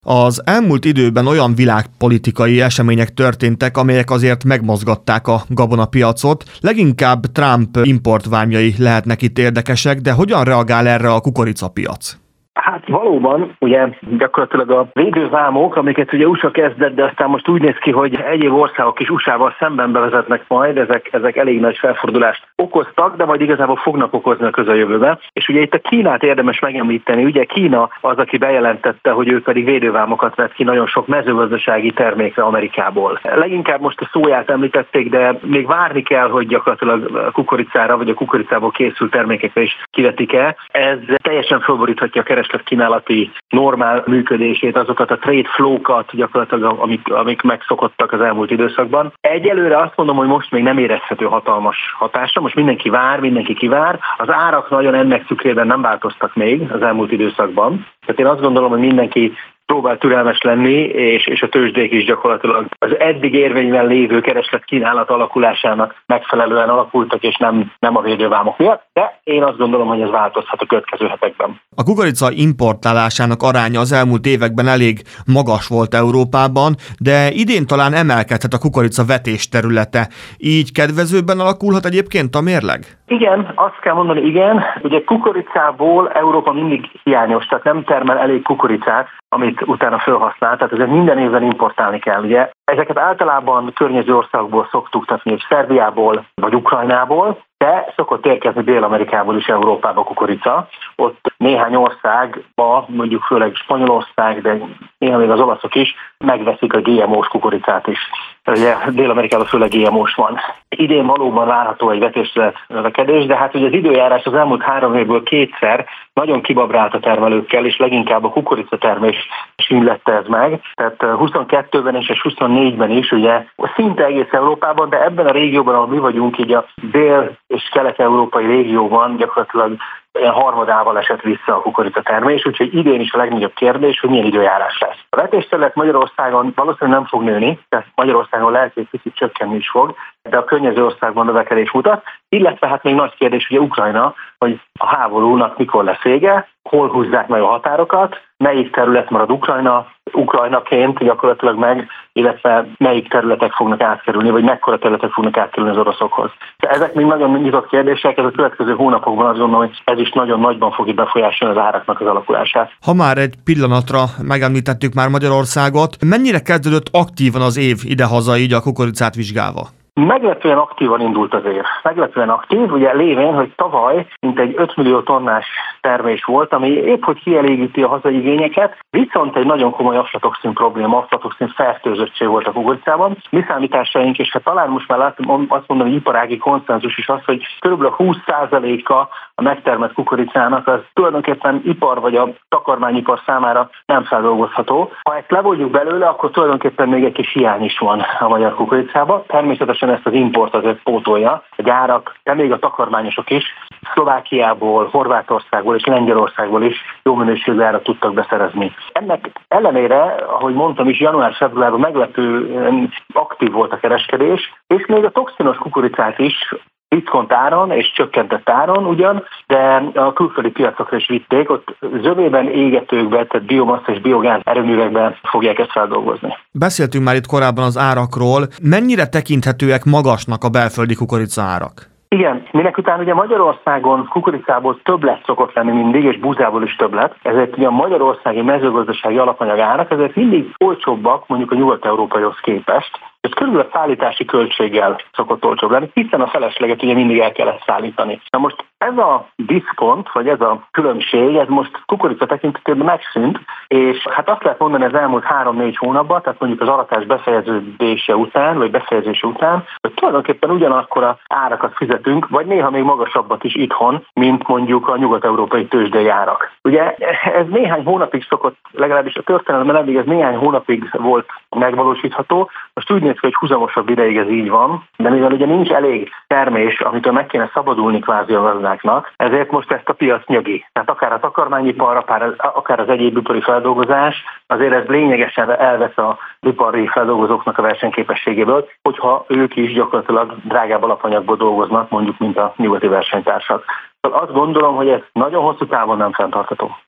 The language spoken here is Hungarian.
Az elmúlt időben olyan világpolitikai események történtek, amelyek azért megmozgatták a gabonapiacot. Leginkább Trump importvámjai lehetnek itt érdekesek, de hogyan reagál erre a kukoricapiac? Hát valóban, ugye gyakorlatilag a védővámok, amiket ugye USA kezdett, de aztán most úgy néz ki, hogy egyéb országok is USA-val szemben bevezetnek majd, ezek elég nagy felfordulást okoztak, de majd igazából fognak okozni a közeljövőben. És ugye itt a Kínát érdemes megemlíteni, ugye Kína az, aki bejelentette, hogy ő pedig védővámokat vett ki nagyon sok mezőgazdasági termékre Amerikából. Leginkább most a szóját említették, de még várni kell, hogy gyakorlatilag kukoricára vagy a kukoricából készült termékekre is kivetik-e. Ez teljesen fölboríthatja a kereslet-kínálati normál működését, azokat a trade flow-kat gyakorlatilag, amik megszokottak az elmúlt időszakban. Egyelőre azt mondom, hogy most még nem érezhető hatalmas hatása, most mindenki kivár, az árak nagyon ennek tükrében nem változtak még az elmúlt időszakban. Tehát én azt gondolom, hogy mindenki próbál türelmes lenni, és a tőzsdék is gyakorlatilag az eddig érvényben lévő kereslet-kínálat alakulásának megfelelően alakultak, és nem a védővámok miatt, de én azt gondolom, hogy ez változhat a következő hetekben. A kukorica importálásának aránya az elmúlt években elég magas volt Európában, de idén talán emelkedhet a kukorica vetés területe. Így kedvezőbben alakulhat egyébként a mérleg? Igen, azt kell mondani, igen. Ugye kukoricából Európa mindig hiányos, tehát nem termel elég kukoricát, amit utána felhasznál, tehát ezért minden évben importálni kell. Ugye ezeket általában környező országokból szoktuk, tehát még Szerbiából vagy Ukrajnából, de szokott érkezni Dél-Amerikából is Európába kukorica. Ott néhány országba, mondjuk főleg Spanyolország, de néha még az olaszok is megveszik a GMO-s kukoricát is. Ugye Dél-Amerikában főleg GMO-s van. Idén valóban várható egy vetéslet növekedés, de hát ugye az időjárás az elmúlt 3 évből 2-szer nagyon kibabrált a termelőkkel, és leginkább a kukoricatermés sínlette ez meg. Tehát 22-ben és 24-ben is, ugye szinte egész Európában, de ebben a régióban, ahol mi vagyunk, így a dél- és kelet-európai régióban gyakorlatilag ilyen harmadával esett vissza a kukoricatermés, úgyhogy idén is a legnagyobb kérdés, hogy milyen időjárás lesz. A vetésterület Magyarországon valószínűleg nem fog nőni, tehát Magyarországon lehet, hogy picit csökkenni is fog, de a környező országban növekedés mutat, illetve hát még nagy kérdés ugye Ukrajna, hogy a háborúnak mikor lesz vége, hol húzzák meg a határokat, melyik terület marad Ukrajnaként gyakorlatilag meg, illetve melyik területek fognak átkerülni, vagy mekkora területek fognak átkerülni az oroszokhoz. De ezek még nagyon nyitott kérdések, ez a következő hónapokban azt gondolom, hogy ez is nagyon nagyban fogja befolyásolni az áraknak az alakulását. Ha már egy pillanatra megemlítettük már Magyarországot, mennyire kezdődött aktívan az év idehaza így a kukoricát vizsgálva? Meglepően aktívan indult az év. Meglepően aktív, ugye lévén, hogy tavaly mintegy 5 millió tonnás termés volt, ami épp hogy kielégíti a hazai igényeket, viszont egy nagyon komoly aflatoxin probléma, aflatoxin fertőzöttség volt a kukoricában. Mi számításaink, és hát talán most már látom, azt mondom, hogy iparági konszenzus is az, hogy kb. 20%-a a megtermelt kukoricának az tulajdonképpen ipar vagy a takarmányipar számára nem feldolgozható. Ha ezt levonjuk belőle, akkor tulajdonképpen még egy kis hiány is van a magyar kukoricában. Természetesen ezt az import azért pótolja, a gyárak, de még a takarmányosok is, Szlovákiából, Horvátországból és Lengyelországból is jó minőségű árat tudtak beszerezni. Ennek ellenére, ahogy mondtam is, január-februárban meglepően aktív volt a kereskedés, és még a toxinos kukoricát is diszkont áron és csökkentett áron ugyan, de a külföldi piacokra is vitték, ott zövében, égetőkben, tehát biomasz és biogáz erőművekben fogják ezt feldolgozni. Beszéltünk már itt korábban az árakról. Mennyire tekinthetőek magasnak a belföldi kukorica árak? Igen, minek után ugye Magyarországon kukoricából többlet szokott lenni mindig, és búzából is többlet, ezért ugye a magyarországi mezőgazdasági alapanyag árak ezért mindig olcsóbbak mondjuk a nyugat-európaihoz képest. Ez körülbelül a szállítási költséggel szokott olcsóbb lenni, hiszen a felesleget ugye mindig el kellett szállítani. Na most ez a diszkont, vagy ez a különbség, ez most kukorica tekintetében megszűnt, és hát azt lehet mondani az elmúlt 3-4 hónapban, tehát mondjuk az aratás befejezése után, hogy tulajdonképpen ugyanakkor a árakat fizetünk, vagy néha még magasabbat is itthon, mint mondjuk a nyugat-európai tőzsdei árak. Ugye ez néhány hónapig szokott, legalábbis a történelemben eddig ez néhány hónapig volt megvalósítható. Most úgy néz ki, hogy húzamosabb ideig ez így van, de mivel ugye nincs elég termés, amitől meg kéne szabadulni kvázi a gazdáknak, ezért most ezt a piac nyögi. Tehát akár a takarmányipar, akár az egyéb ipari feldolgozás, azért ez lényegesen elvesz az ipari feldolgozóknak a versenyképességéből, hogyha ők is gyakorlatilag drágább alapanyagból dolgoznak, mondjuk, mint a nyugati versenytársak. Azt gondolom, hogy ez nagyon hosszú távon nem fenntartható.